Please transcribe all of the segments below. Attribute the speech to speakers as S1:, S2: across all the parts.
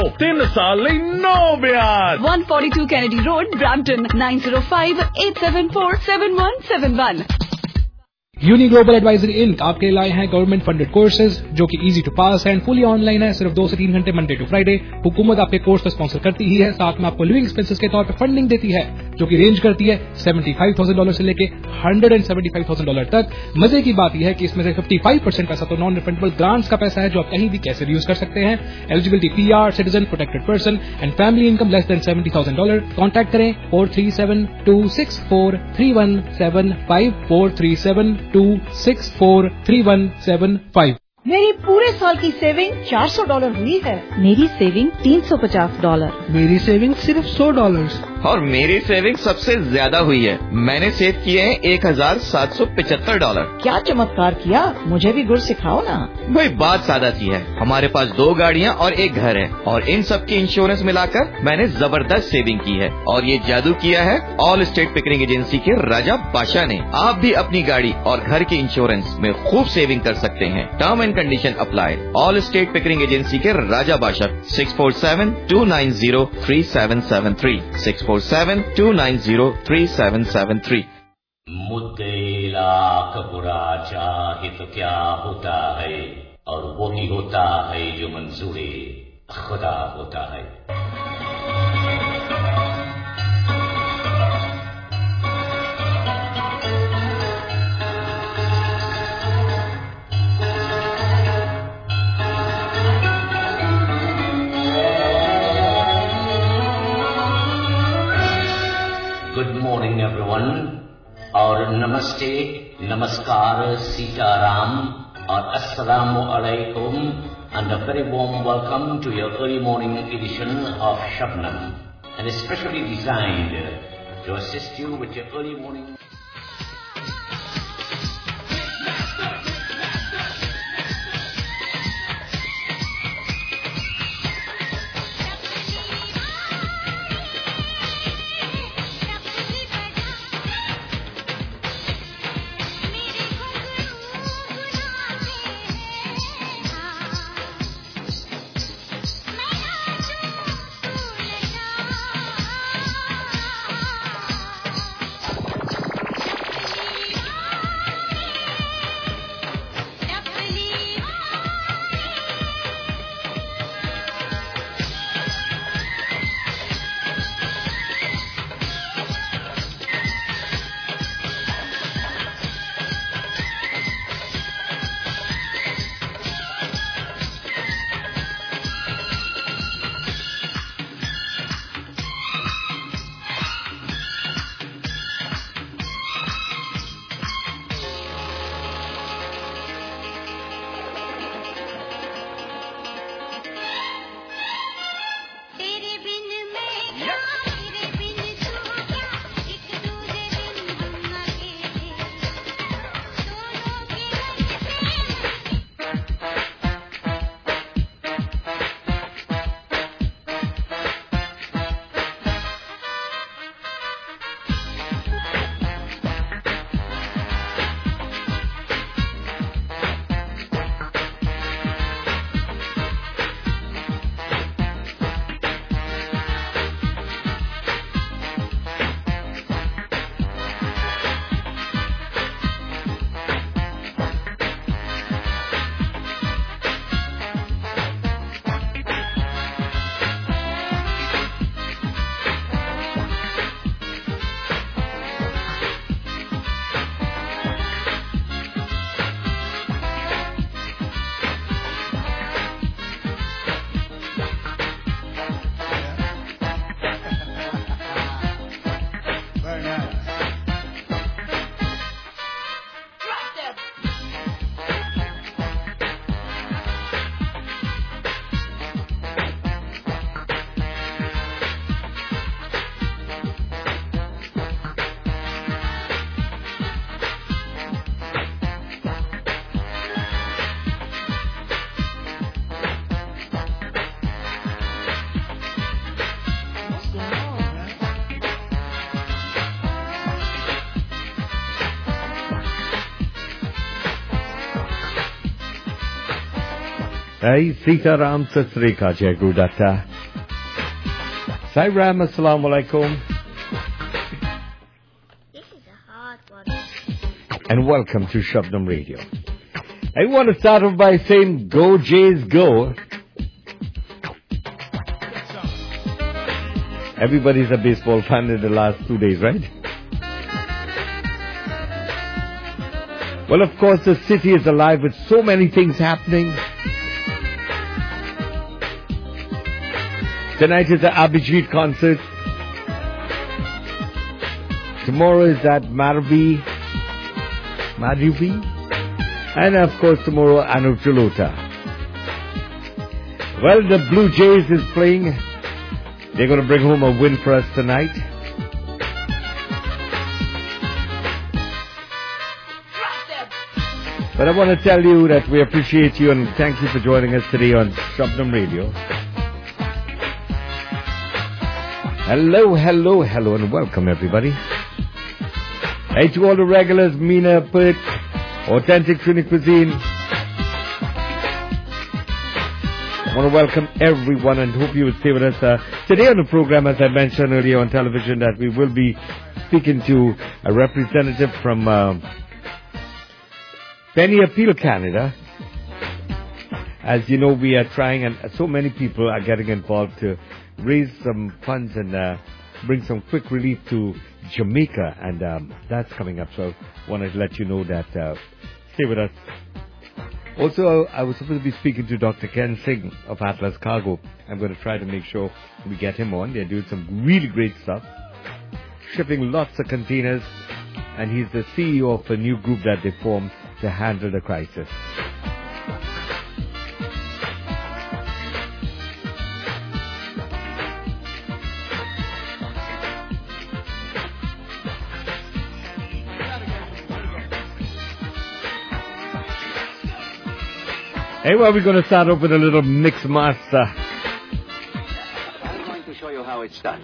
S1: 3 साल नहीं 9 ब्याज।
S2: 142 Kennedy Road, Brampton, 9058747171।
S3: Uni global advisory inc आपके लिए लाए हैं गवर्नमेंट फंडेड कोर्सेज जो कि easy to pass and fully online है। सिर्फ 2 से 3 घंटे मंडे टू फ्राइडे। हुकूमत आपके कोर्स को स्पॉन्सर करती ही है, साथ में आपको लिविंग एक्सपेंसेस के तौर पर फंडिंग देती है जो कि रेंज करती है $75,000 से लेके $175,000 तक। मजे की बात यह है कि इसमें से 55% पैसा तो नॉन रिफंडेबल ग्रांट्स का पैसा है जो आप कहीं भी कैसे भी यूज कर सकते हैं। Eligibility PR, citizen, protected person and family income less than $70,000। Contact करें 437-264-3175 437-264-3175।
S4: मेरी पूरे साल की सेविंग $400 हुई है।
S5: मेरी सेविंग $350।
S6: मेरी सेविंग सिर्फ $100।
S7: और मेरी सेविंग सबसे ज्यादा हुई है। मैंने सेव किए हैं $1,775।
S4: क्या चमत्कार किया, मुझे भी गुर सिखाओ ना।
S7: भाई बात सादा सी है, हमारे पास 2 गाड़ियाँ और 1 घर है और इन सब की इंश्योरेंस मिलाकर मैंने जबरदस्त सेविंग की है। और ये जादू किया है ऑल स्टेट पिकरिंग एजेंसी के राजा बादशाह ने। आप भी अपनी गाड़ी और घर के इंश्योरेंस में खूब सेविंग कर सकते हैं। Term and condition apply. All state Pickering agency के राजा बादशाह 647-290-3773 647-290-3773।
S8: मुद्दे लाख बुरा चाहे तो क्या होता है, और वो ही होता है जो मंजूरे खुदा होता है। गुड मॉर्निंग एवरीवन, और नमस्ते, नमस्कार, सीताराम और अस्सलामु अलैकुम, and a very warm welcome to your early morning edition of Shabnam, and especially designed to assist you with your early morning.
S9: Hey, Sitaram Satsrika Jagudata. Sai Ram, Assalamu Alaikum.
S10: This is a hard one.
S9: And welcome to Shabnam Radio. I want to start off by saying, go Jays, go. Everybody's a baseball fan in the last 2 days, right? Well, of course, the city is alive with so many things happening. Tonight is the Abhijit concert. Tomorrow is at Madhuvi. And of course tomorrow Anup Jalota. Well, the Blue Jays is playing. They're going to bring home a win for us tonight. But I want to tell you that we appreciate you and thank you for joining us today on Shabnam Radio. Hello, hello, hello, and welcome everybody. Hey, to all the regulars, Mina Pit, Authentic Trini Cuisine. I want to welcome everyone and hope you will stay with us. Today on the program, as I mentioned earlier on television, that we will be speaking to a representative from Penny Appeal Canada. As you know, we are trying, and so many people are getting involved to raise some funds and bring some quick relief to Jamaica, and that's coming up. So I wanted to let you know that stay with us. Also, I was supposed to be speaking to Dr. Ken Singh of Atlas Cargo. I'm going to try to make sure we get him on. They're doing some really great stuff, shipping lots of containers, and he's the CEO of a new group that they formed to handle the crisis. Hey, well, we're going to start off with a little mix master.
S11: I'm going to show you how it's done.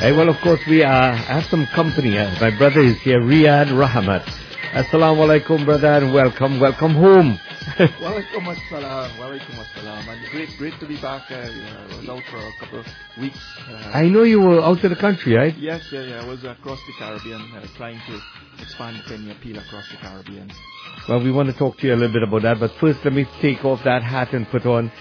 S9: Hey, well, of course, we have some company. My brother is here, Riyad Rahmat. Assalamu alaikum, brother, and welcome home.
S12: Walaikum assalam. And great to be back. I was out for a couple of weeks.
S9: I know you were out of the country, right?
S12: Yes, I was across the Caribbean, trying to expand Penny Appeal across the Caribbean.
S9: Well, we want to talk to you a little bit about that, but first let me take off that hat and put on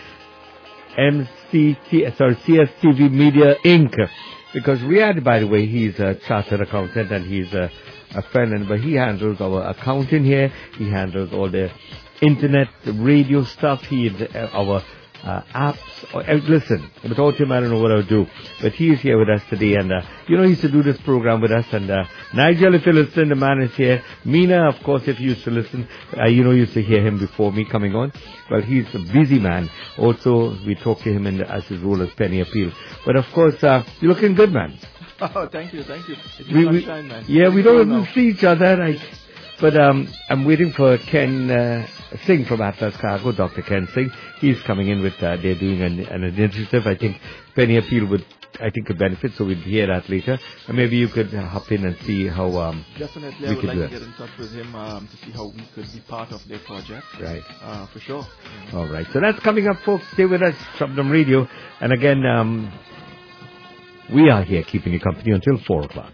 S9: CSTV Media Inc. Because Riyad, by the way, he's a chartered accountant and he's a friend, but he handles our accounting here. He handles all the internet, the radio stuff. He our apps. Listen, without him, I don't know what I would do. But he is here with us today, and he used to do this program with us. And Nigel, if you listen, the man is here. Mina, of course, if you used to listen, used to hear him before me coming on. Well, he's a busy man. Also, we talk to him as his role as Penny Appeal. But of course, you're looking good, man.
S12: Oh, thank you. It's sunshine, man.
S9: Yeah, we don't even see each other. But I'm waiting for Ken Singh from Atlas Cargo, Dr. Ken Singh. He's coming in with, they're doing an initiative. I think Penny Appeal could benefit, so we'll hear that later. And maybe you could hop in and see how
S12: definitely, I would like to get in touch with him to see how we could be part of their project.
S9: Right.
S12: For sure.
S9: All right. So that's coming up, folks. Stay with us, Shabdam Radio. And again, we are here keeping you company until 4 o'clock.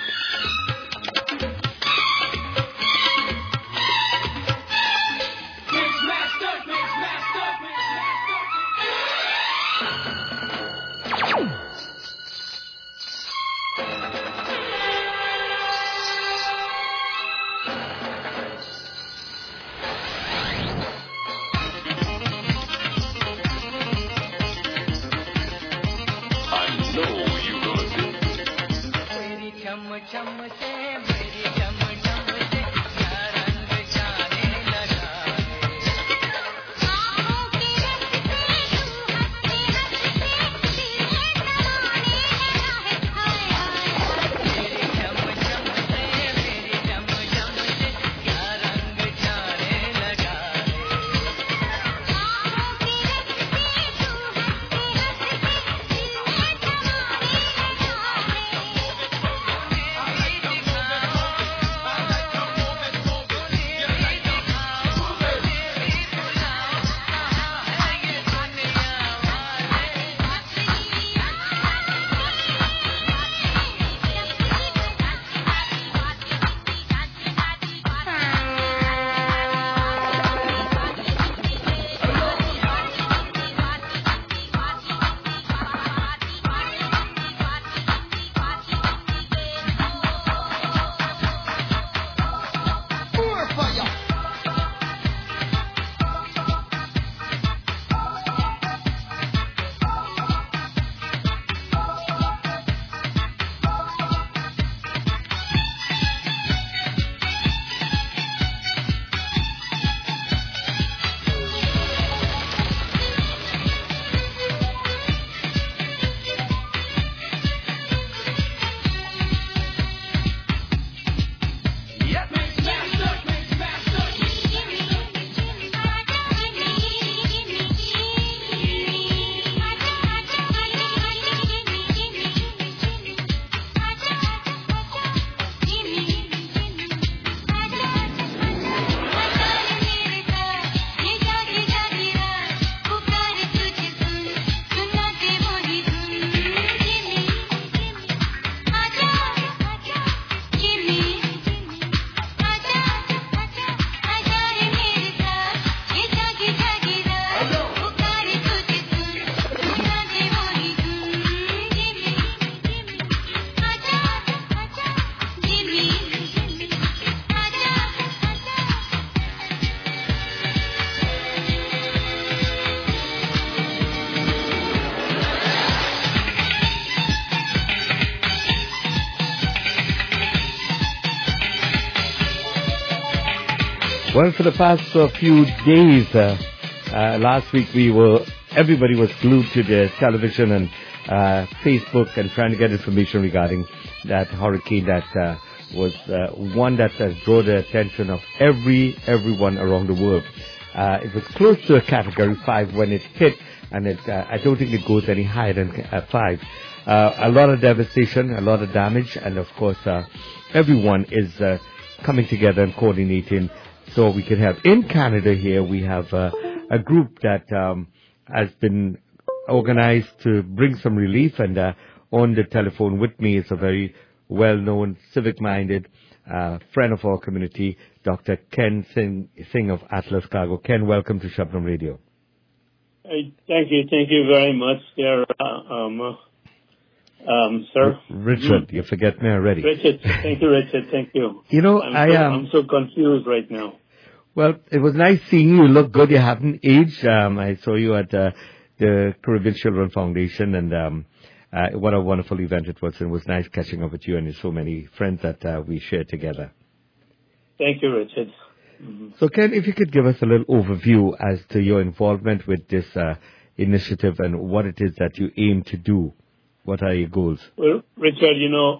S9: Well, for the past few days, last week everybody was glued to the television and Facebook and trying to get information regarding that hurricane that was one that has drawn the attention of everyone around the world. It was close to a Category 5 when it hit, and I don't think it goes any higher than 5. a lot of devastation, a lot of damage, and of course, everyone is coming together and coordinating so we can have. In Canada here, we have a group that has been organized to bring some relief, and on the telephone with me is a very well-known, civic-minded friend of our community, Dr. Ken Singh of Atlas Cargo. Ken, welcome to Shabnam Radio.
S13: Thank you very much, there, sir.
S9: Richard, you forget me already.
S13: Richard, thank you, Richard. Thank you.
S9: You know,
S13: I'm so confused right now.
S9: Well, it was nice seeing you. You look good. You haven't aged. I saw you at the Caribbean Children Foundation, and what a wonderful event it was. And it was nice catching up with you and so many friends that we shared together.
S13: Thank you, Richard. Mm-hmm.
S9: So, Ken, if you could give us a little overview as to your involvement with this initiative and what it is that you aim to do. What are your goals?
S13: Well, Richard,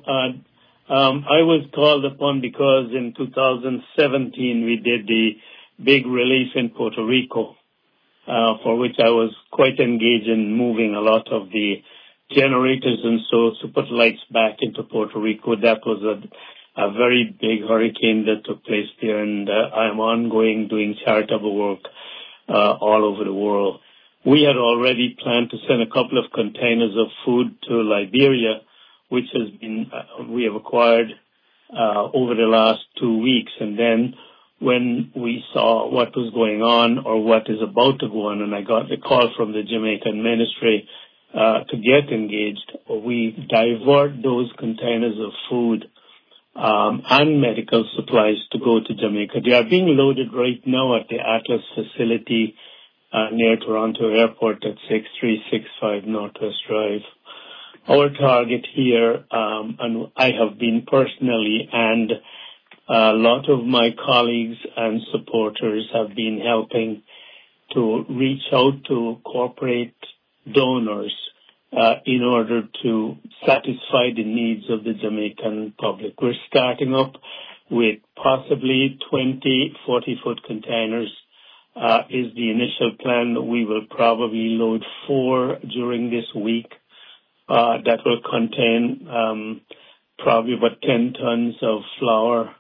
S13: I was called upon because in 2017 we did the big relief in Puerto Rico, for which I was quite engaged in moving a lot of the generators and so to put lights back into Puerto Rico. That was a very big hurricane that took place there, and I am ongoing doing charitable work all over the world. We had already planned to send a couple of containers of food to Liberia, which has been we have acquired over the last 2 weeks. And then when we saw what was going on or what is about to go on, and I got the call from the Jamaican ministry to get engaged, we divert those containers of food and medical supplies to go to Jamaica. They are being loaded right now at the Atlas facility near Toronto Airport at 6365 Northwest Drive. Our target here, and I have been personally, and a lot of my colleagues and supporters have been helping to reach out to corporate donors in order to satisfy the needs of the Jamaican public. We're starting up with possibly 20 40-foot containers. Is the initial plan. We will probably load 4 during this week. That will contain probably about 10 tons of flour.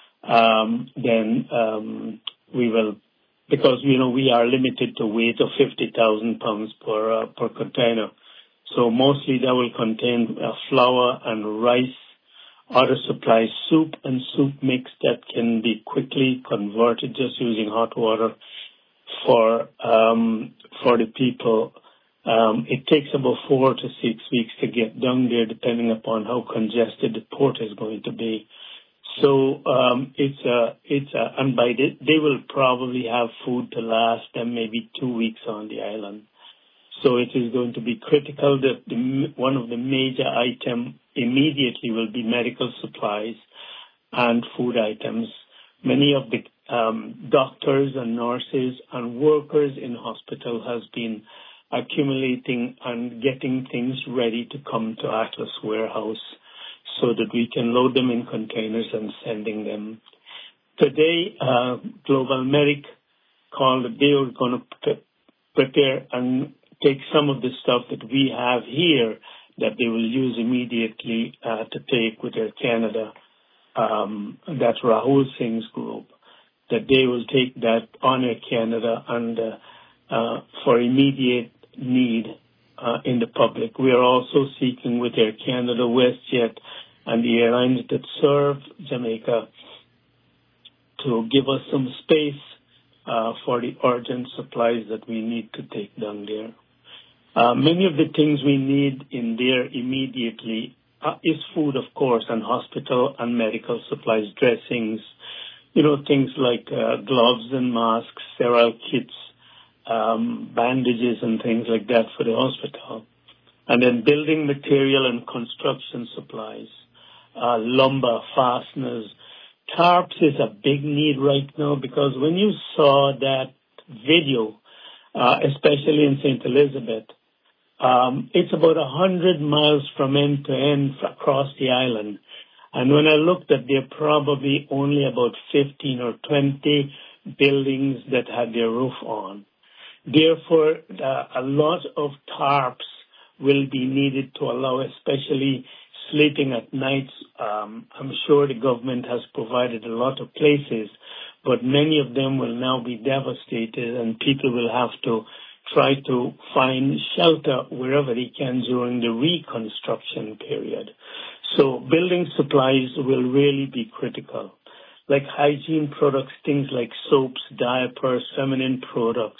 S13: Then we will, because we are limited to weight of 50,000 pounds per container. So mostly that will contain flour and rice, other supplies, soup and soup mix that can be quickly converted just using hot water for the people. It takes about 4 to 6 weeks to get down there, depending upon how congested the port is going to be. So and by they will probably have food to last them maybe 2 weeks on the island. So it is going to be critical that one of the major items immediately will be medical supplies and food items. Many of the doctors and nurses and workers in hospital has been accumulating and getting things ready to come to Atlas warehouse so that we can load them in containers and sending them. Today, Global Medic called that they were going to prepare and take some of the stuff that we have here that they will use immediately to take with Air Canada. That's Rahul Singh's group, that they will take that on Air Canada and for immediate need in the public. We are also seeking with Air Canada, WestJet, and the airlines that serve Jamaica to give us some space for the urgent supplies that we need to take down there. Many of the things we need in there immediately is food, of course, and hospital and medical supplies, dressings, things like gloves and masks, sterile kits, bandages and things like that for the hospital. And then building material and construction supplies, lumber, fasteners. Tarps is a big need right now because when you saw that video, especially in St. Elizabeth, it's about 100 miles from end to end across the island. And when I looked at, there are probably only about 15 or 20 buildings that had their roof on. Therefore, a lot of tarps will be needed to allow, especially sleeping at nights. I'm sure the government has provided a lot of places, but many of them will now be devastated, and people will have to try to find shelter wherever they can during the reconstruction period. So building supplies will really be critical, like hygiene products, things like soaps, diapers, feminine products.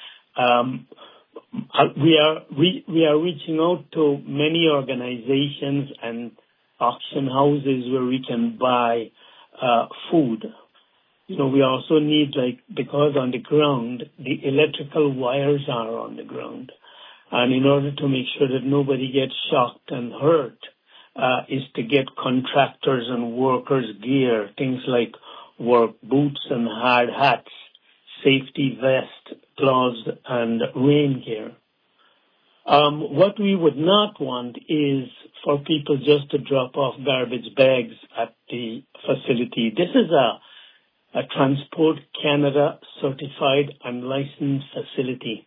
S13: We are reaching out to many organizations and auction houses where we can buy food. We also need, because on the ground, the electrical wires are on the ground. And in order to make sure that nobody gets shocked and hurt, is to get contractors and workers gear, things like work boots and hard hats, safety vest, gloves, and rain gear. What we would not want is for people just to drop off garbage bags at the facility. This is a Transport Canada certified and licensed facility.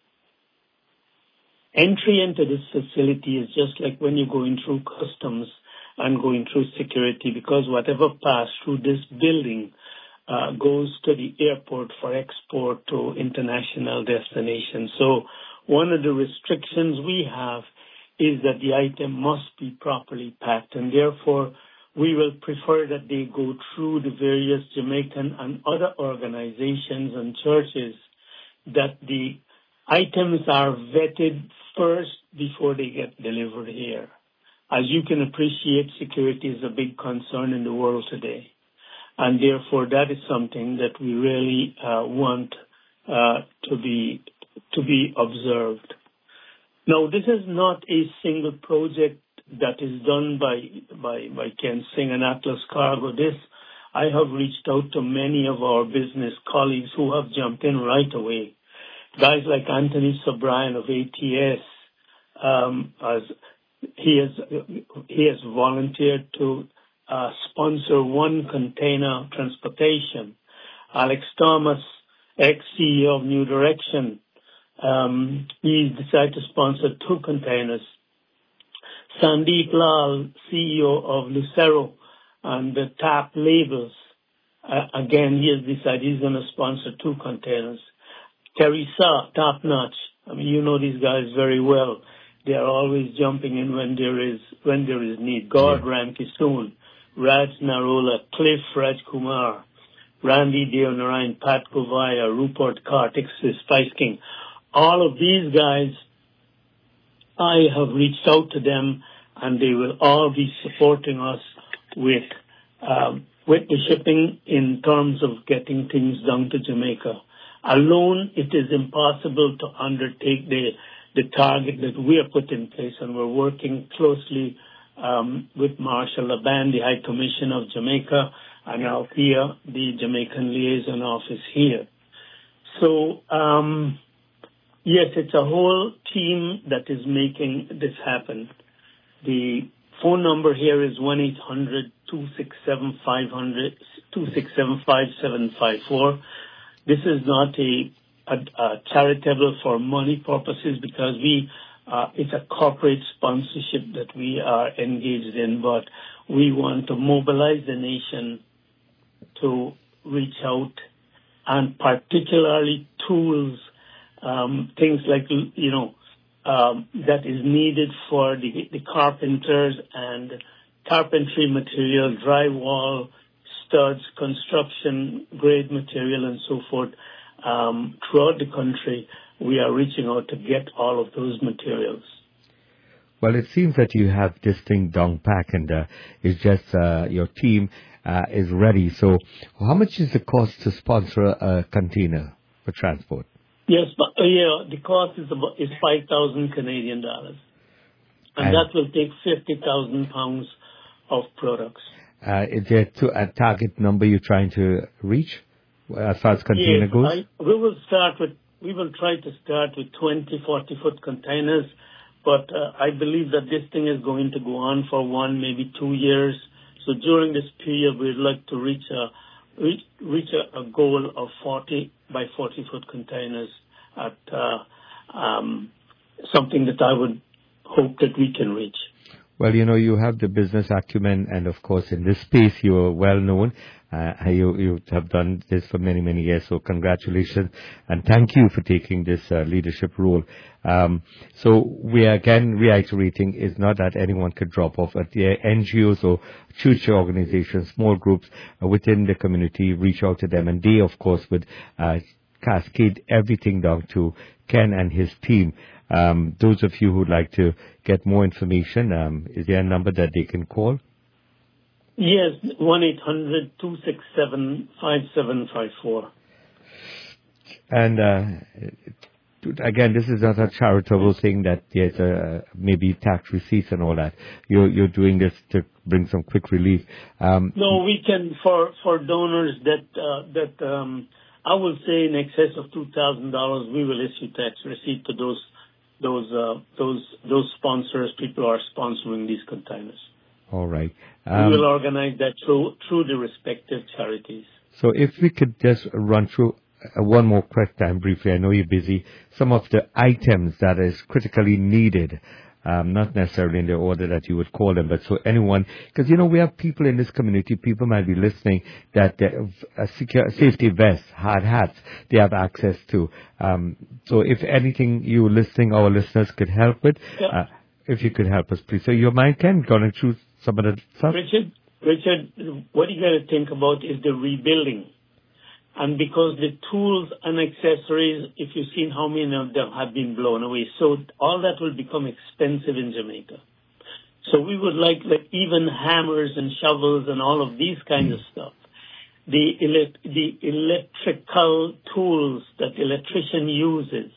S13: Entry into this facility is just like when you're going through customs and going through security, because whatever passed through this building goes to the airport for export to international destinations. So one of the restrictions we have is that the item must be properly packed, and therefore we will prefer that they go through the various Jamaican and other organizations and churches, that the items are vetted first before they get delivered here. As you can appreciate, security is a big concern in the world today. And therefore, that is something that we really want to be observed. Now, this is not a single project that is done by Ken Singh and Atlas Cargo. I have reached out to many of our business colleagues who have jumped in right away. Guys like Anthony Sobrian of ATS, as he has volunteered to sponsor one container transportation. Alex Thomas, ex-CEO of New Direction, he decided to sponsor 2 containers. Sandeep Lal, CEO of Lucero and the TAP Labels, again, he has decided he's going to sponsor 2 containers. Teresa, Top Notch, you know these guys very well. They are always jumping in when there is need. Gord Ramkisoon, Raj Narola, Cliff Rajkumar, Randy Deonarayan, Pat Govaya, Rupert Kartik, Spice King. All of these guys, I have reached out to them, and they will all be supporting us with the shipping in terms of getting things down to Jamaica. Alone, it is impossible to undertake the target that we have put in place, and we're working closely with Marshall Laban, the High Commissioner of Jamaica, and now here, the Jamaican Liaison Office here. So, yes, it's a whole team that is making this happen. The phone number here is 1-800-267-5754. This is not a charitable for money purposes, because it's a corporate sponsorship that we are engaged in, but we want to mobilize the nation to reach out, and particularly tools, things like, that is needed for the carpenters and carpentry material, drywall, studs, construction grade material, and so forth. Throughout the country, we are reaching out to get all of those materials.
S9: Well, it seems that you have this thing down pack, and it's just your team is ready. So how much is the cost to sponsor a container for transport?
S13: Yes, but the cost is 5,000 Canadian dollars, and that will take 50,000 pounds of products.
S9: Is there a target number you're trying to reach as far as container goes?
S13: We will try to start with 20, 40-foot containers, but I believe that this thing is going to go on for 1, maybe 2 years. So during this period, we'd like to reach a goal of 40 by 40-foot containers at something that I would hope that we can reach.
S9: Well, you have the business acumen, and of course, in this space, you are well known. You have done this for many, many years, so congratulations, and thank you for taking this leadership role. So we are again reiterating, is not that anyone could drop off at the NGOs or church organizations, small groups within the community, reach out to them, and they, of course, would cascade everything down to Ken and his team. Those of you who'd like to get more information, is there a number that they can call?
S13: Yes, 1-800-267-5754.
S9: And again, this is not a charitable thing that there's maybe tax receipts and all that. You're doing this to bring some quick relief.
S13: No, we can for donors that I will say in excess of $2,000, we will issue tax receipt to those sponsors, people who are sponsoring these containers.
S9: All right.
S13: We will organize that through the respective charities.
S9: So if we could just run through one more quick time briefly, I know you're busy, some of the items that is critically needed, not necessarily in the order that you would call them, but so anyone, because we have people in this community, people might be listening, that a safety vest, hard hats, they have access to. So if anything you listening, our listeners could help with, if you could help us, please. So your mind can go and choose some of the stuff.
S13: Richard, what you got to think about is the rebuilding. And because the tools and accessories, if you've seen how many of them have been blown away, so all that will become expensive in Jamaica. So we would like even hammers and shovels and all of these kinds of stuff. The electrical tools that the electrician uses,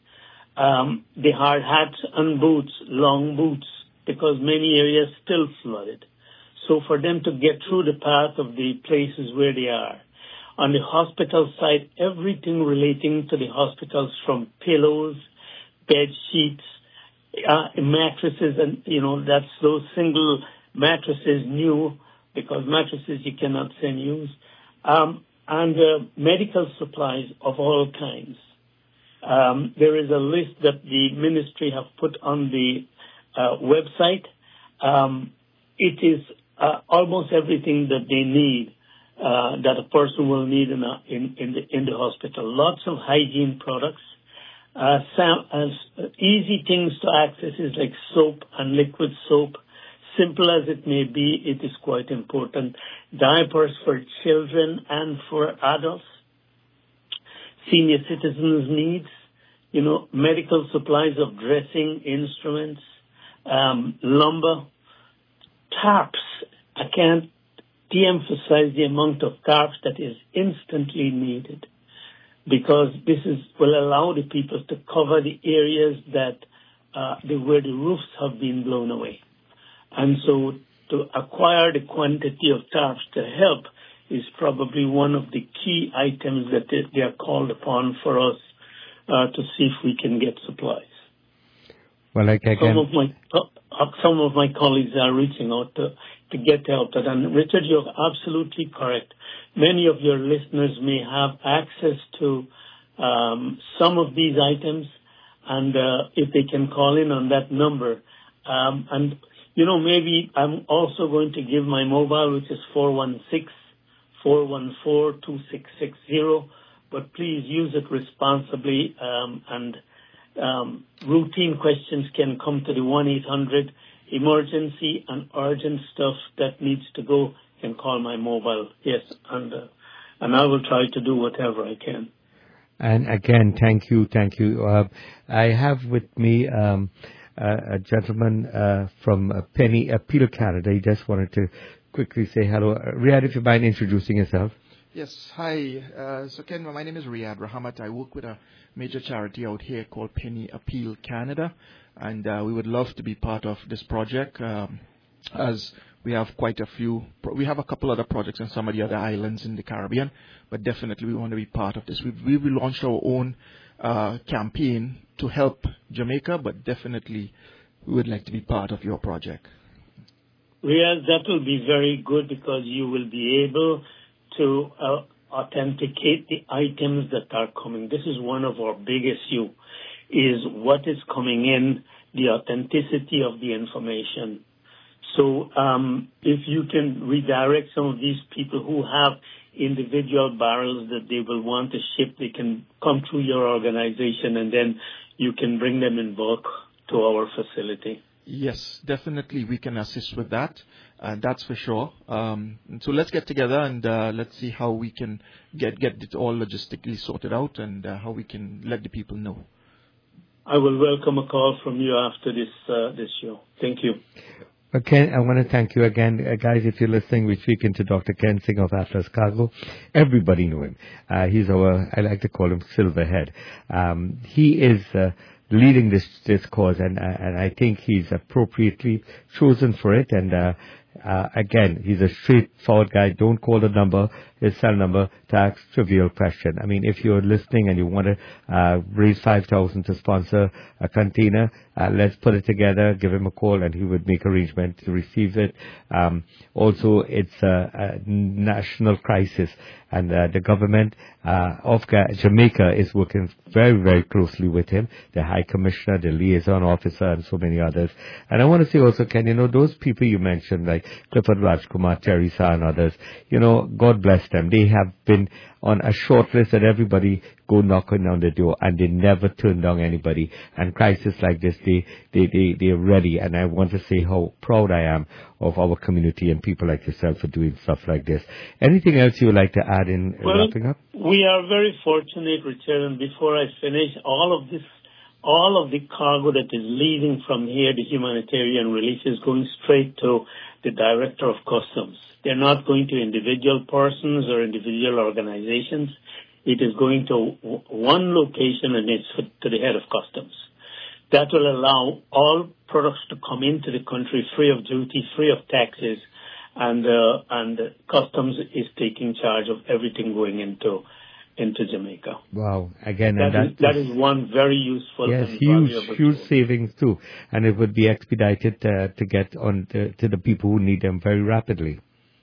S13: the hard hats and boots, long boots, because many areas still flooded. So for them to get through the path of the places where they are. On the hospital side, everything relating to the hospitals, from pillows, bed sheets, mattresses, and, that's those single mattresses new, because mattresses you cannot send used, and medical supplies of all kinds. There is a list that the ministry have put on the website. It is almost everything that they need. That a person will need in the hospital. Lots of hygiene products. Easy things to access is like soap and liquid soap. Simple as it may be, it is quite important. Diapers for children and for adults. Senior citizens' needs. Medical supplies of dressing, instruments, lumber, tarps. I can't de-emphasize the amount of tarps that is instantly needed, because this will allow the people to cover the areas that where the roofs have been blown away. And so to acquire the quantity of tarps to help is probably one of the key items that they are called upon for us to see if we can get supplies.
S9: Well,
S13: some of my colleagues are reaching out to get help. And Richard, you're absolutely correct. Many of your listeners may have access to some of these items, and if they can call in on that number. And, maybe I'm also going to give my mobile, which is 416-414-2660, but please use it responsibly, and routine questions can come to the 1-800 emergency and urgent stuff that needs to go, can call my mobile. Yes, and I will try to do whatever I can.
S9: And again, thank you. I have with me a gentleman from Penny Appeal Canada. He just wanted to quickly say hello. Riyad, if you mind introducing yourself.
S12: Yes, hi. So Ken, my name is Riyad Rahamat. I work with a major charity out here called Penny Appeal Canada, and we would love to be part of this project, as we have quite a few. We have a couple other projects in some of the other islands in the Caribbean, but definitely we want to be part of this. We will launch our own campaign to help Jamaica, but definitely we would like to be part of your project.
S13: Riyad, that will be very good, because you will be able to authenticate the items that are coming. This is one of our big issues, is what is coming in the authenticity of the information. So if you can redirect some of these people who have individual barrels that they will want to ship, they can come through your organization, and then you can bring them in bulk to our facility.
S12: Yes, definitely we can assist with that. That's for sure. So let's get together and let's see how we can get it all logistically sorted out and how we can let the people know.
S13: I will welcome a call from you after this show. Thank you.
S9: Ken, I want to thank you again. Guys, if you're listening, we're speaking to Dr. Ken Singh of Atlas Cargo. Everybody know him. He's I like to call him Silverhead. He is leading this cause, and I think he's appropriately chosen for it. And again, he's a straightforward guy. Don't call the number, his cell number, to ask trivial question. I mean, if you're listening and you want to raise $5,000 to sponsor a container, let's put it together, give him a call, and he would make arrangement to receive it. Also, it's a national crisis, and the government of Jamaica is working very, very closely with him, the High Commissioner, the Liaison Officer, and so many others. And I want to say also, Ken, those people you mentioned, like Clifford Rajkumar, Teresa, and others, God bless them. They have been on a short list that everybody go knocking on the door, and they never turn down anybody. And crisis like this, they're ready. And I want to say how proud I am of our community and people like yourself for doing stuff like this. Anything else you would like to add in wrapping up?
S13: We are very fortunate, Richard, and before I finish, all of the cargo that is leaving from here, the humanitarian relief, is going straight to the Director of Customs. They're not going to individual persons or individual organizations. It is going to one location, and it's to the head of customs. That will allow all products to come into the country free of duty, free of taxes, and customs is taking charge of everything going into Jamaica.
S9: Wow! Again,
S13: that is one very useful.
S9: Yes,
S13: and
S9: huge savings too, and it would be expedited to get on to the people who need them very rapidly.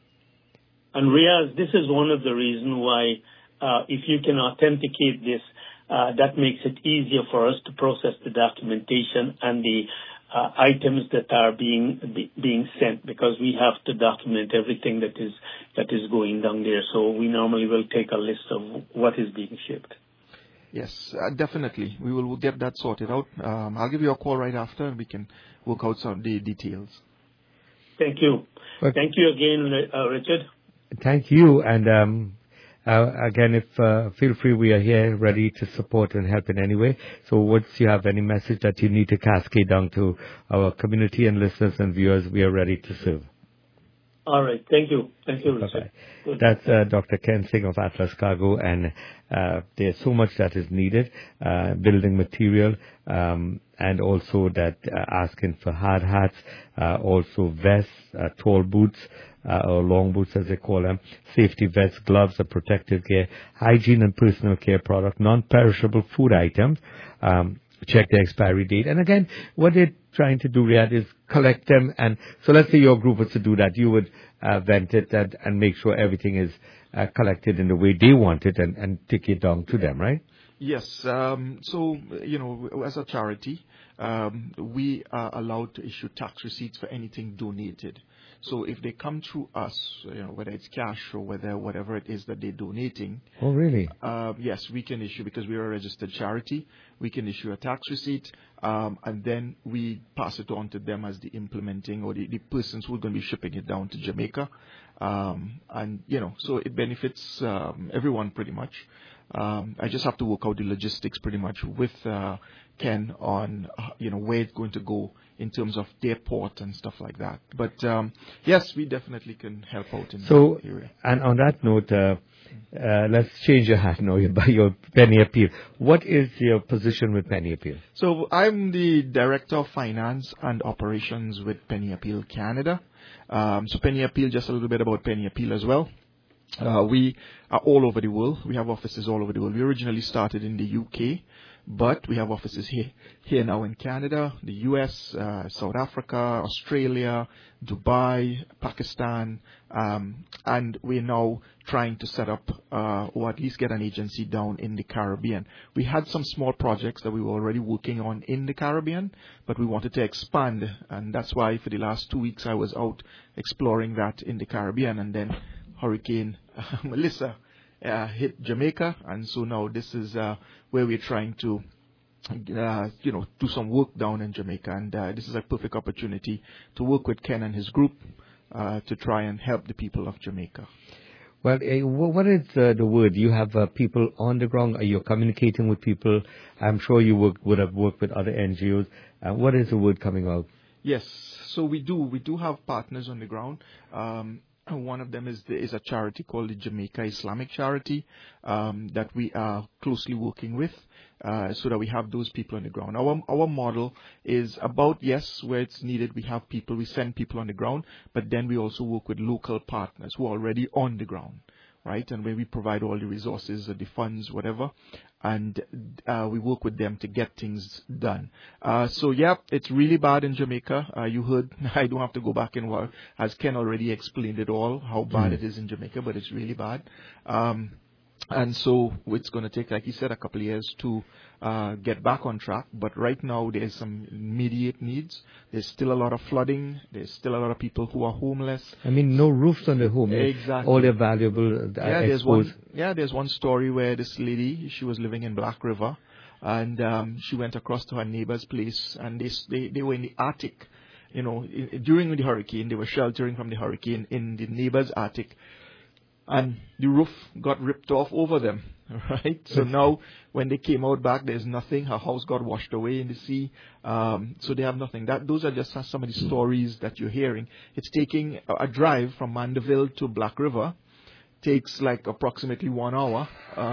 S13: And Riaz, this is one of the reasons why, if you can authenticate this, that makes it easier for us to process the documentation and the items that are being sent, because we have to document everything that is going down there. So we normally will take a list of what is being shipped.
S12: Yes, definitely. We'll get that sorted out. I'll give you a call right after, and we can work out some of the details.
S13: Thank you. Thank you again, Richard.
S9: Thank you, and again, feel free, we are here ready to support and help in any way. So once you have any message that you need to cascade down to our community and listeners and viewers, we are ready to serve.
S13: All right. Thank you. Thank you, Richard.
S9: That's Dr. Ken Singh of Atlas Cargo, and there's so much that is needed, building material, and also that asking for hard hats, also vests, tall boots, or long boots as they call them, safety vests, gloves, and protective gear, hygiene and personal care product, non-perishable food items, check the expiry date. And again, what they're trying to do, Riyadh, is collect them. And so let's say your group was to do that. You would vent it and make sure everything is collected in the way they want it and take it down to them, right?
S12: Yes. So, as a charity, we are allowed to issue tax receipts for anything donated. So if they come through us, whether it's cash or whatever it is that they're donating.
S9: Oh, really?
S12: Yes, we can issue, because we're a registered charity. We can issue a tax receipt, and then we pass it on to them as the implementing or the persons who are going to be shipping it down to Jamaica. And, so it benefits everyone pretty much. I just have to work out the logistics pretty much with Ken on, where it's going to go in terms of their port and stuff like that. But, yes, we definitely can help out in that area.
S9: And on that note, let's change your hat now, your Penny Appeal. What is your position with Penny Appeal?
S12: So I'm the Director of Finance and Operations with Penny Appeal Canada. So Penny Appeal, just a little bit about Penny Appeal as well. We are all over the world. We have offices all over the world. We originally started in the UK. but we have offices here now in Canada, the US, South Africa, Australia, Dubai, Pakistan, and we're now trying to set up or at least get an agency down in the Caribbean. We had some small projects that we were already working on in the Caribbean, but we wanted to expand, and that's why for the last 2 weeks I was out exploring that in the Caribbean, and then Hurricane Melissa hit Jamaica, and so now this is where we're trying to do some work down in Jamaica, and this is a perfect opportunity to work with Ken and his group to try and help the people of Jamaica.
S9: Well, what is the word? You have people on the ground. Are you communicating with people? I'm sure you would have worked with other NGOs. What is the word coming out?
S12: Yes, so we do. We do have partners on the ground. One of them is a charity called the Jamaica Islamic Charity that we are closely working with, so that we have those people on the ground. Our model is about, yes, where it's needed, we have people, we send people on the ground, but then we also work with local partners who are already on the ground, right? And where we provide all the resources, the funds, whatever, and we work with them to get things done. So yeah, it's really bad in Jamaica. You heard, I don't have to go back and work, as Ken already explained it all, how bad it is in Jamaica, but it's really bad. And so it's going to take, like you said, a couple of years to get back on track. But right now, there's some immediate needs. There's still a lot of flooding. There's still a lot of people who are homeless.
S9: I mean, no roofs on their home.
S12: Exactly.
S9: All their valuable
S12: there's one story where this lady, she was living in Black River, and she went across to her neighbor's place, and they were in the attic. During the hurricane, they were sheltering from the hurricane in the neighbor's attic. And the roof got ripped off over them, right? So now, when they came out back, there's nothing. Her house got washed away in the sea, so they have nothing. Those are just some of the stories that you're hearing. It's taking a drive from Mandeville to Black River, takes like approximately 1 hour.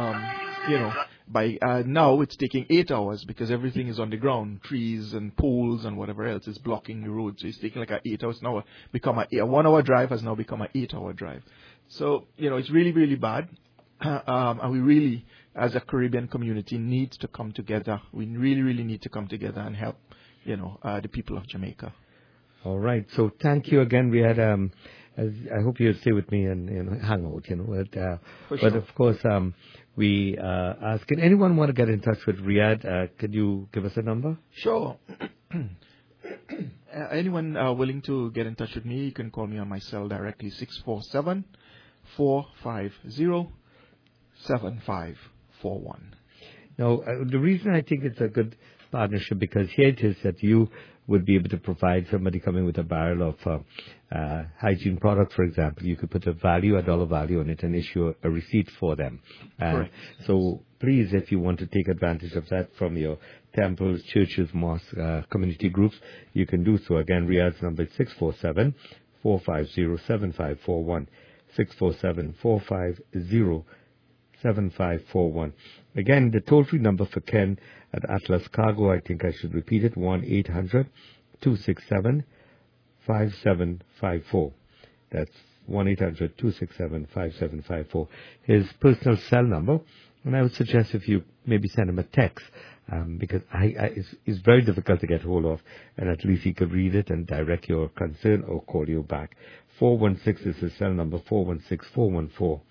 S12: By now it's taking 8 hours because everything is on the ground, trees and poles and whatever else is blocking the road. So it's taking like 8 hours now. A 1 hour drive has now become an 8 hour drive. So, it's really, really bad. And we really, as a Caribbean community, need to come together. We really, really need to come together and help, the people of Jamaica.
S9: All right. So thank you again. We had, I hope you'll stay with me and hang out, But of course, we ask, can anyone want to get in touch with Riyadh? Could you give us a number?
S12: Sure. Anyone willing to get in touch with me, you can call me on my cell directly, 647-450-7541.
S9: Now, the reason I think it's a good partnership, because here it is that you would be able to provide somebody coming with a barrel of hygiene products, for example. You could put a dollar value on it and issue a receipt for them. So please, if you want to take advantage of that from your temples, churches, mosques, community groups, you can do so. Again, Riyadh's number is 647-450-7541. 647-450-7541. Again, the toll-free number for Ken at Atlas Cargo, I think I should repeat it, 1-800-267-5754. That's 1-800-267-5754. His personal cell number, and I would suggest if you maybe send him a text, because it's very difficult to get hold of, and at least he could read it and direct your concern or call you back. 416 is his cell number, 416-414-2660,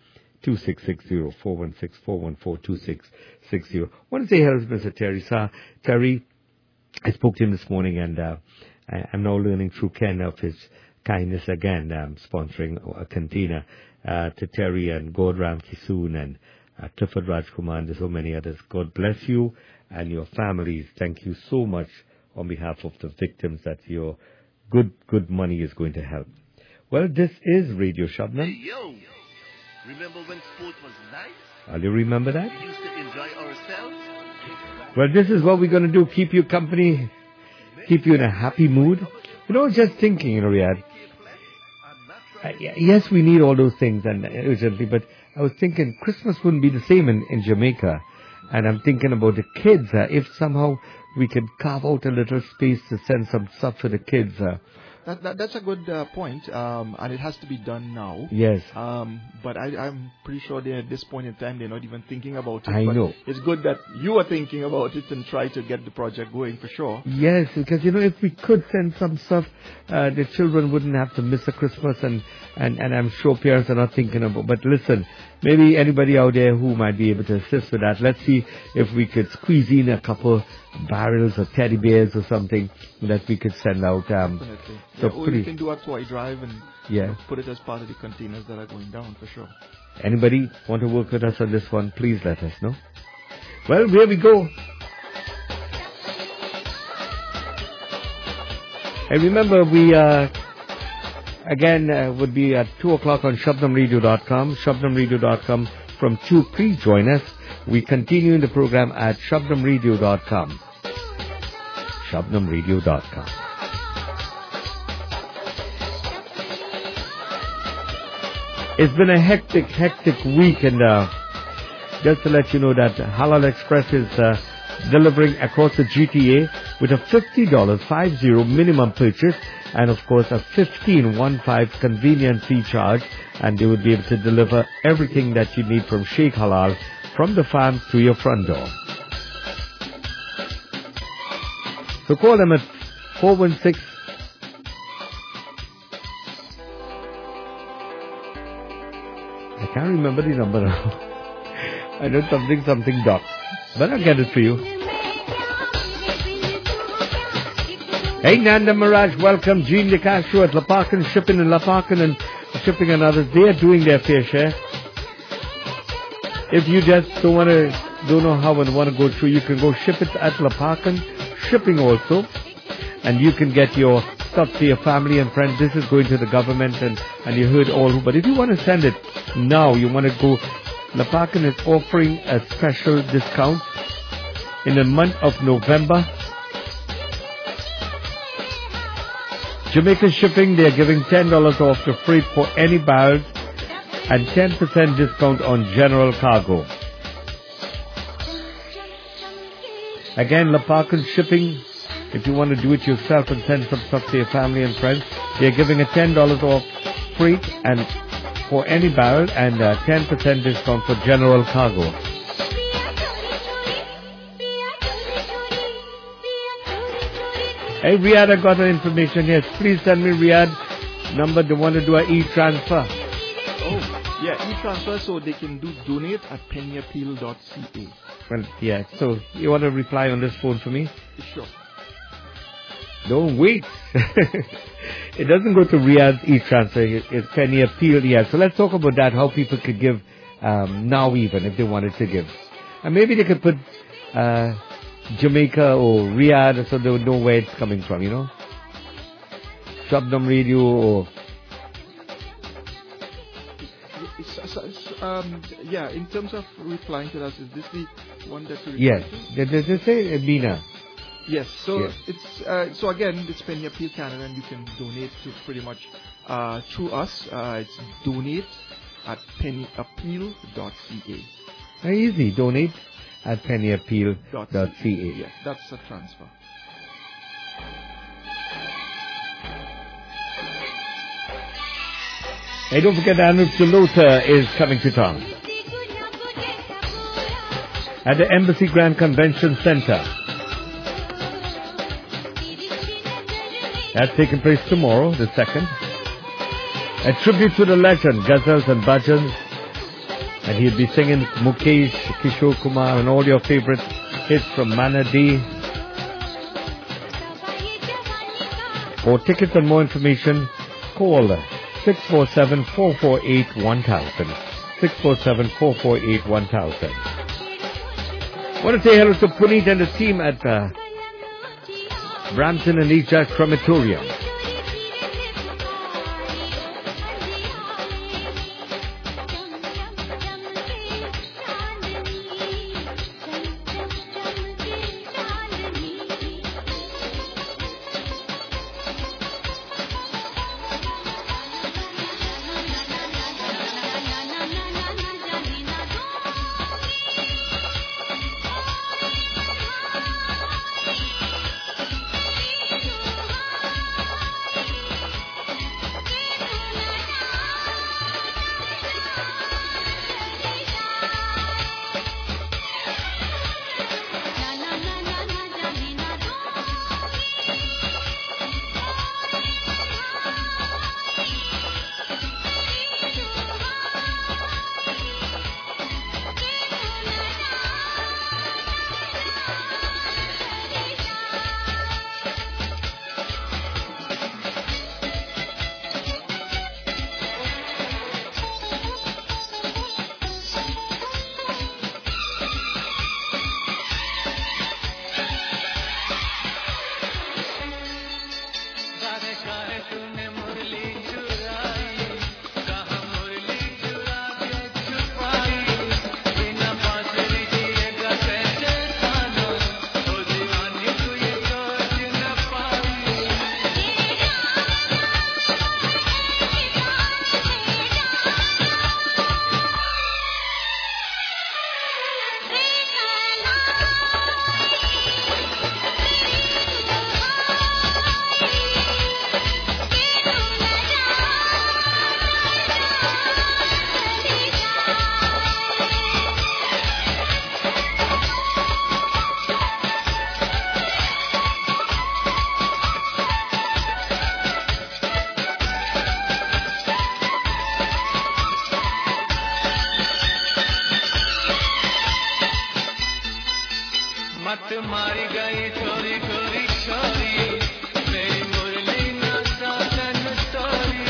S9: 416-414-2660. I want to say hello to Mr. Terry. Terry, I spoke to him this morning, and I'm now learning through Ken of his kindness again, sponsoring a container to Terry and Gordram Kisoon and Clifford Rajkumar and so many others. God bless you and your families. Thank you so much on behalf of the victims that your good money is going to help. Well, this is Radio Shabnam.
S1: Hey, yo! Remember when sport was nice?
S9: Do you remember that?
S1: We used to enjoy ourselves?
S9: Well, this is what we're going to do. Keep you company, keep you in a happy mood. Just thinking, Riyadh. Yes, we need all those things and urgently, but I was thinking Christmas wouldn't be the same in Jamaica. And I'm thinking about the kids. If somehow we could carve out a little space to send some stuff for the kids.
S12: That's a good point, and it has to be done now.
S9: Yes.
S12: But I'm pretty sure at this point in time they're not even thinking about it.
S9: I
S12: but
S9: know.
S12: It's good that you are thinking about it and try to get the project going for sure.
S9: Yes, because if we could send some stuff, the children wouldn't have to miss a Christmas, and I'm sure parents are not thinking about. But listen, maybe anybody out there who might be able to assist with that. Let's see if we could squeeze in a couple barrels or teddy bears or something that we could send out.
S12: Definitely.
S9: So
S12: or you can do a toy drive and put it as part of the containers that are going down for sure.
S9: Anybody want to work with us on this one, please let us know. Well, here we go. And remember, we again would be at 2 o'clock on ShabnamRadio.com. ShabnamRadio.com from 2. Please join us. We continue in the program at ShabnamRadio.com. ShabnamRadio.com. It's been a hectic week, and just to let you know that Halal Express is delivering across the GTA with a $50 minimum purchase, and of course a $15 convenience fee charge, and they would be able to deliver everything that you need from Sheikh Halal from the farm to your front door. So call them at 416. I can't remember the number now. I know something doc, but I'll get it for you. Hey, Nanda Mirage, welcome. Jean De Castro at Lapakan, Shipping in Lapakan and Shipping and others. They are doing their fair share. If you just don't know how and want to go through, you can go ship it at Lapakan, Shipping also, and you can get your stuff to your family and friends. This is going to the government, and you heard all. But if you want to send it now, you want to go, Lapakan is offering a special discount in the month of November. Jamaican Shipping, they are giving $10 off the freight for any barrels and 10% discount on general cargo. Again, Lapakan Shipping, if you want to do it yourself and send some stuff to your family and friends, they are giving a $10 off freight and for any barrel and 10% discount for general cargo. Hey, Riyadh, I got an information here. Please send me Riyadh number. They want to do an e-transfer.
S12: Oh, yeah, e-transfer so they can do donate at pennyappeal.ca.
S9: Well, yeah, so you want to reply on this phone for me?
S12: Sure.
S9: Don't wait. It doesn't go to Riyadh's e-transfer. It's Penny Appeal. Yeah, so let's talk about that, how people could give now even if they wanted to give. And maybe they could put Jamaica or Riyadh so they would know where it's coming from, you know. Shabnam Radio or...
S12: yeah, in terms of replying to us, is this the one that you
S9: Yes, they say Bina.
S12: Yes, so
S9: yes.
S12: It's so again, it's Penny Appeal Canada, and you can donate to pretty much through us. It's donate at pennyappeal.ca.
S9: Very easy, donate at pennyappeal.ca.
S12: Yes, that's a transfer.
S9: Hey, don't forget Anup Jalota is coming to town at the Embassy Grand Convention Center. That's taking place tomorrow, the 2nd. A tribute to the legend, Ghazals and Bhajans. And he'll be singing Mukesh, Kishore Kumar, and all your favorite hits from Manadi. For tickets and more information, call 647-448-1000. 647-448-1000. I want to say hello to Puneet and the team at Brampton and East Judge Crematorium.
S14: मत मारी गई छोरी छोरी छोरी मेरी मुरली ना साजन तोरी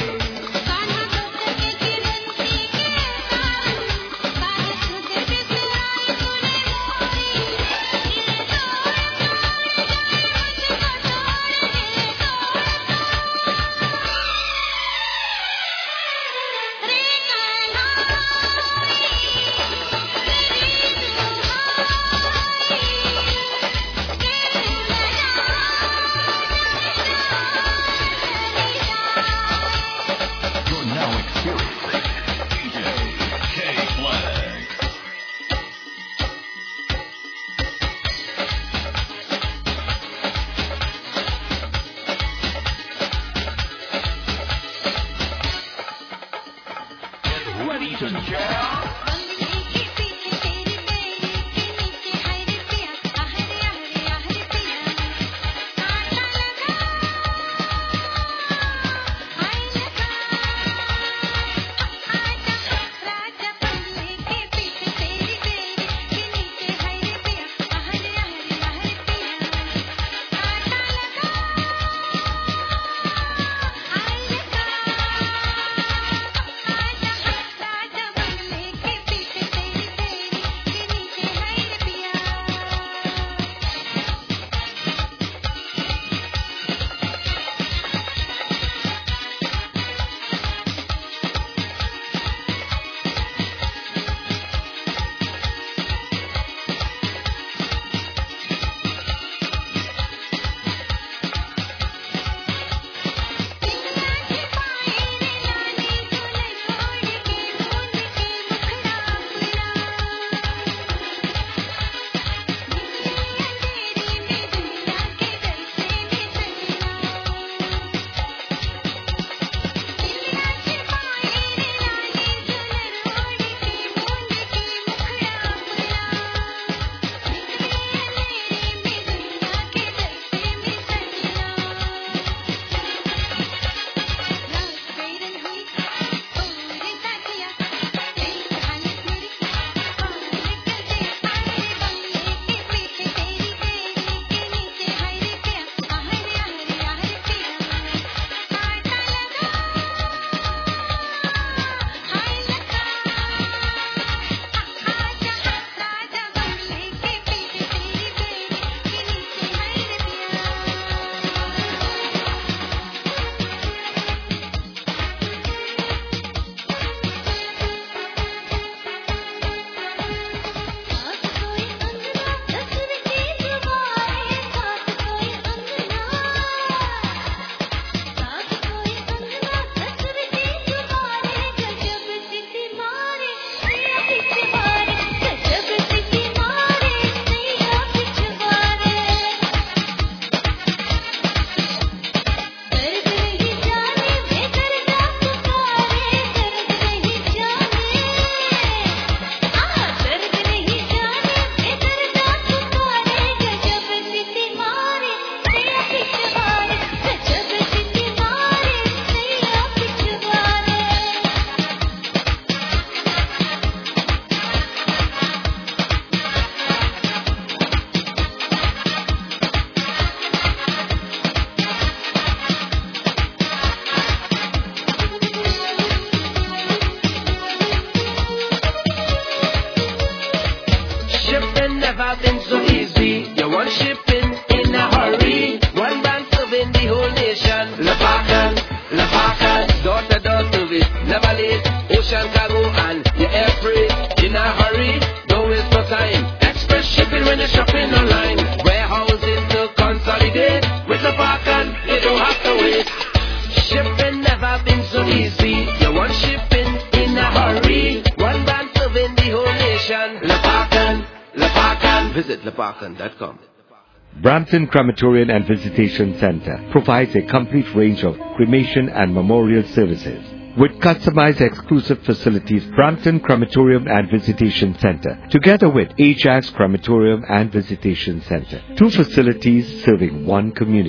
S15: Visit lepakan.com.
S9: Brampton Crematorium and Visitation Center provides a complete range of cremation and memorial services. With customized exclusive facilities, Brampton Crematorium and Visitation Center, together with Ajax Crematorium and Visitation Center, two facilities serving one community.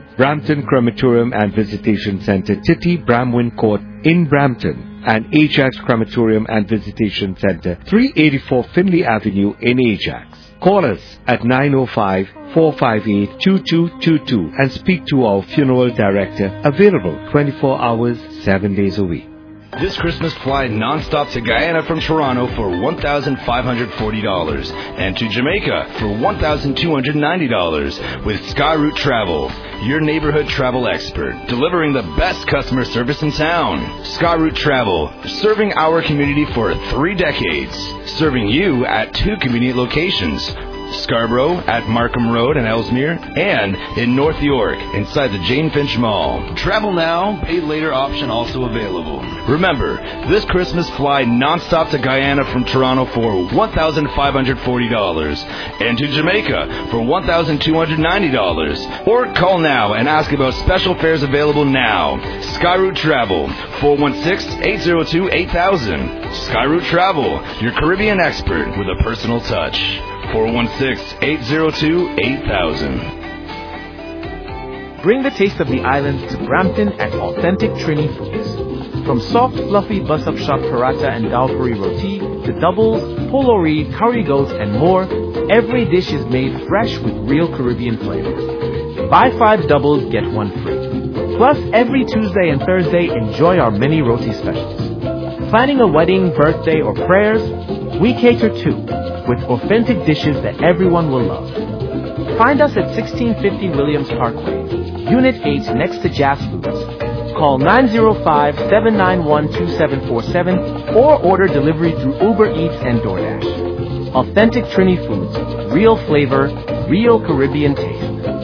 S9: Brampton Crematorium and Visitation Centre, Titty Bramwin Court in Brampton, and Ajax Crematorium and Visitation Centre, 384 Finley Avenue in Ajax. Call us at 905-458-2222 and speak to our funeral director, available 24 hours, 7 days a week.
S16: This Christmas, fly non-stop to Guyana from Toronto for $1,540 and to Jamaica for $1,290 with Skyroute Travel, your neighborhood travel expert, delivering the best customer service in town. Skyroute Travel, serving our community for 3 decades, serving you at 2 convenient locations. Scarborough at Markham Road and Ellesmere, and in North York inside the Jane Finch Mall. Travel now, pay later option also available. Remember, this Christmas fly non-stop to Guyana from Toronto for $1,540 and to Jamaica for $1,290. Or call now and ask about special fares available now. Skyroute Travel, 416-802-8000. Skyroute Travel, your Caribbean expert with a personal touch. 416-802-8000.
S17: Bring the taste of the islands to Brampton at Authentic Trini Foods. From soft, fluffy bus-up shop paratha and dalpuri roti to doubles, polo reed, curry goat, and more, every dish is made fresh with real Caribbean flavor. Buy 5 doubles, get 1 free. Plus, every Tuesday and Thursday, enjoy our mini roti specials. Planning a wedding, birthday, or prayers? We cater too, with authentic dishes that everyone will love. Find us at 1650 Williams Parkway, Unit 8 next to Jazz Foods. Call 905-791-2747 or order delivery through Uber Eats and DoorDash. Authentic Trini Foods, real flavor, real Caribbean taste.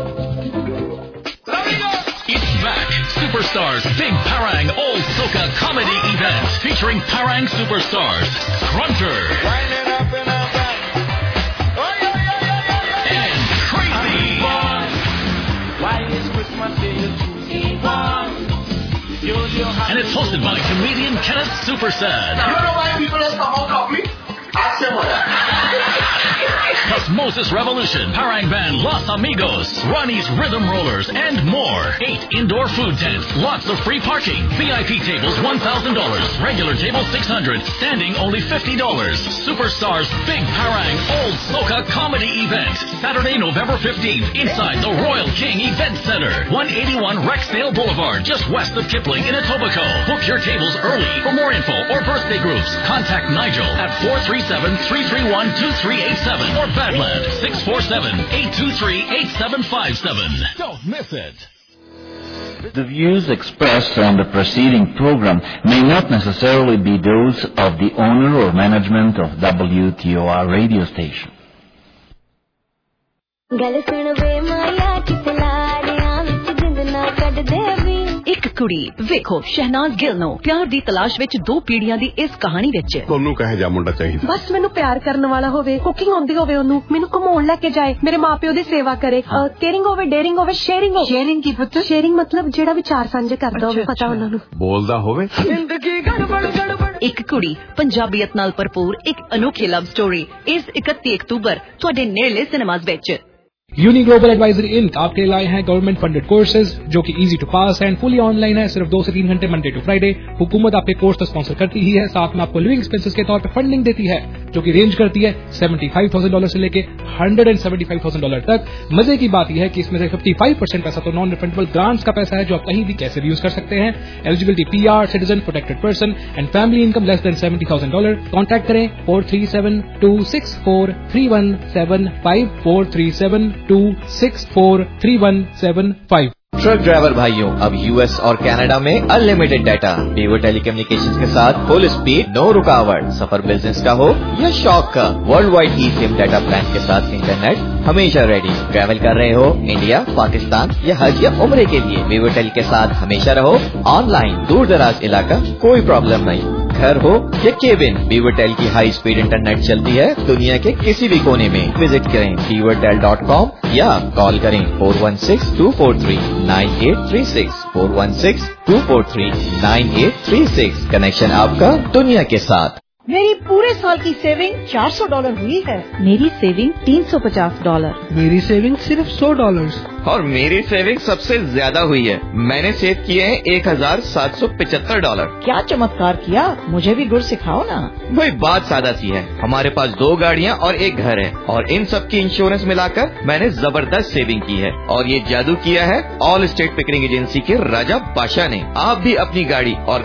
S18: It's back! Superstars Big Parang Old Soca Comedy Event featuring Parang Superstars, Grunter. And it's hosted by comedian Kenneth Supersad.
S14: You know why people just come out of me? Ask them what
S18: Plus Moses Revolution, Parang Band Los Amigos, Ronnie's Rhythm Rollers, and more. 8 indoor food tents, lots of free parking. VIP tables $1,000, regular tables $600, standing only $50. Superstars Big Parang Old Soca Comedy Event, Saturday, November 15th, inside the Royal King Event Center, 181 Rexdale Boulevard, just west of Kipling in Etobicoke. Book your tables early. For more info or birthday groups, contact Nigel at 437-331-2387 or Badland 647-823-8757. Don't miss it.
S19: The views expressed on the preceding program may not necessarily be those of the owner or management of WTOR radio station.
S2: ਇੱਕ ਕੁੜੀ ਵੇਖੋ ਸ਼ਹਿਨਾਜ਼ ਗਿੱਲ ਨੂੰ ਪਿਆਰ ਦੀ ਤਲਾਸ਼ ਵਿੱਚ 2 ਪੀੜ੍ਹੀਆਂ ਦੀ ਇਸ ਕਹਾਣੀ ਵਿੱਚ
S20: ਤੁਹਾਨੂੰ ਕਹੇ ਜਾ ਮੁੰਡਾ ਚਾਹੀਦਾ
S21: ਬਸ ਮੈਨੂੰ ਪਿਆਰ ਕਰਨ ਵਾਲਾ ਹੋਵੇ, ਕੁਕਿੰਗ ਆਉਂਦੀ ਹੋਵੇ, ਉਹਨੂੰ ਮੈਨੂੰ ਘੁਮਾਉਣ ਲੈ ਕੇ ਜਾਏ, ਮੇਰੇ ਮਾਪਿਓ ਦੀ ਸੇਵਾ ਕਰੇ, ਕੇਅਰਿੰਗ ਹੋਵੇ, ਡੇਅਰਿੰਗ ਹੋਵੇ, ਸ਼ੇਅਰਿੰਗ ਹੋਵੇ। ਸ਼ੇਅਰਿੰਗ ਕੀ ਪੁੱਤ? ਸ਼ੇਅਰਿੰਗ ਮਤਲਬ ਜਿਹੜਾ ਵਿਚਾਰ ਸਾਂਝੇ ਕਰਦਾ ਹੋਵੇ, ਪਤਾ ਉਹਨਾਂ ਨੂੰ,
S20: ਬੋਲਦਾ ਹੋਵੇ।
S21: ਜ਼ਿੰਦਗੀ ਗੜਬੜ ਗੜਬੜ।
S2: ਇੱਕ ਕੁੜੀ ਪੰਜਾਬੀਅਤ ਨਾਲ ਭਰਪੂਰ ਇੱਕ ਅਨੋਖੀ ਲਵ ਸਟੋਰੀ ਇਸ 31 ਅਕਤੂਬਰ ਤੁਹਾਡੇ ਨੇੜਲੇ ਸਿਨੇਮਾਜ਼ ਵਿੱਚ।
S3: यूनी ग्लोबल एडवाइजरी इंक आपके लिए लाए हैं गवर्नमेंट फंडेड कोर्सेज जो कि easy to pass and fully online है। सिर्फ 2 से 3 घंटे मंडे टू फ्राइडे। हुकूमत आपके कोर्स तो स्पॉन्सर करती ही है, साथ में आपको लिविंग एक्सपेंसेस के तौर पर फंडिंग देती है जो कि रेंज करती है $75,000 से लेके $175,000 तक। मजे की बात यह है कि इसमें से 55% पैसा तो नॉन रिफंडेबल ग्रांट्स का पैसा है जो आप कहीं भी कैसे भी यूज कर सकते हैं। Eligibility PR, citizen, protected person and family income less than $70,000। Contact करें 437-264-3175 437-264-3175।
S7: ट्रक ड्राइवर भाइयों, अब US और कनाडा में अनलिमिटेड डाटा। वीवो टेलीकम्युनिकेशंस के साथ फुल स्पीड, नो रुकावट। सफर बिजनेस का हो या शौक का, world wide eSIM data plan के साथ इंटरनेट हमेशा रेडी। ट्रैवल कर रहे हो इंडिया, पाकिस्तान या हज या उम्रे के लिए, वीवो टेल के साथ हमेशा रहो ऑनलाइन। दूर दराज इलाका कोई प्रॉब्लम नहीं, घर हो या केबिन, वीवोटेल की हाई स्पीड इंटरनेट चलती है दुनिया के किसी भी कोने में। विजिट करें vivotel.com या कॉल करें 416-243-9836 416-243-9836। कनेक्शन आपका दुनिया के साथ।
S4: मेरी पूरे साल की सेविंग $400 हुई है।
S2: मेरी सेविंग $350।
S6: मेरी सेविंग सिर्फ $100।
S7: और मेरी सेविंग सबसे ज्यादा हुई है। मैंने सेव किए हैं $1,775।
S4: क्या चमत्कार किया, मुझे भी गुर सिखाओ ना।
S7: वही बात सादा सी है, हमारे पास 2 गाड़ियाँ और एक घर है और इन सब की इंश्योरेंस मिलाकर मैंने जबरदस्त सेविंग की है। और ये जादू किया है ऑल स्टेट पिकरिंग एजेंसी के राजा बादशाह ने। आप भी अपनी गाड़ी और